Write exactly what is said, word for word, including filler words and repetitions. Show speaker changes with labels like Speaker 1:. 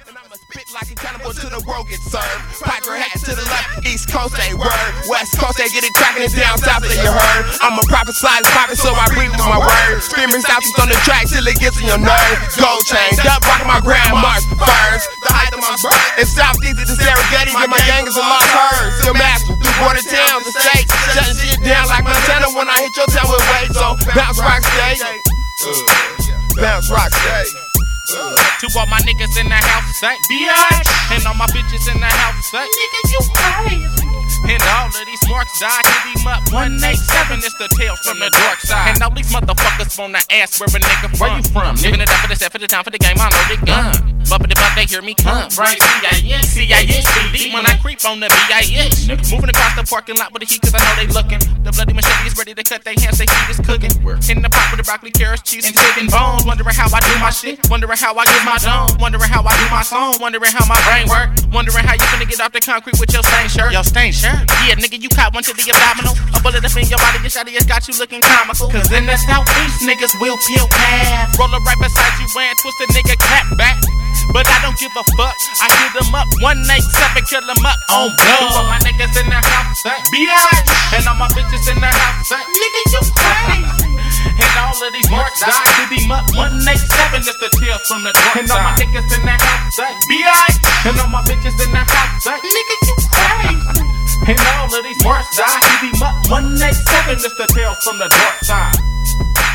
Speaker 1: And I'ma spit like incredible till the world gets served. Piper hat to the left, East Coast they word. West Coast they get it tracking it down south that you heard. I'm a prophesize prophet, so I breathe through my words. Screaming southeast on the track till it gets in your nerve. Gold chain, up rocking my grandma's furs. The height of my birth. It's southeast to Serengeti, and my gang is a lost herd. Still master through border towns and states. Shutting shit down like Montana when I hit your town with weight. So bounce rock stay. Bounce rock stay.
Speaker 2: To all my niggas in the house, say bitch. And all my bitches in the house, say nigga, you crazy. And all of these marks die, hit him up one eight seven, it's the tales from the dark side. And all these motherfuckers wanna ask where a nigga from. Where you from? Living it up for the set, for the time, for the game, I know they gun. Bumpin' the bump, they hear me come. Right, C I S, C I S, C D when I creep on the B I S. Moving across the parking lot with the heat, cause I know they looking. The bloody machete is ready to cut their hands, they feet is cooking. In the pot with the broccoli, carrots, cheese, and chicken bones. Wondering how I do my shit, wondering how I get my dome. Wondering how I do my song, wondering how my brain work. Wondering how you finna get off the concrete with your stained shirt. Your stained shirt? Yeah, nigga, you caught one to the abdominal. A bullet up in your body, your shot, it's got you looking comical. Cause in the southeast, niggas will peel calf. Roll up right beside you and twist a nigga cap back. But I don't give a fuck, I hit them up, one eight seven, kill them up on blood. All my niggas in the house, say bitch. And all my bitches in the house, say nigga, you crazy. And all of these marks die, hit him up, one eight seven, it's the tales from the dark side. And all my niggas in the house, say bitch. And all my bitches in the house, say nigga, you crazy. And all of these marks die, hit him up, one eight seven, it's the tales from the dark side.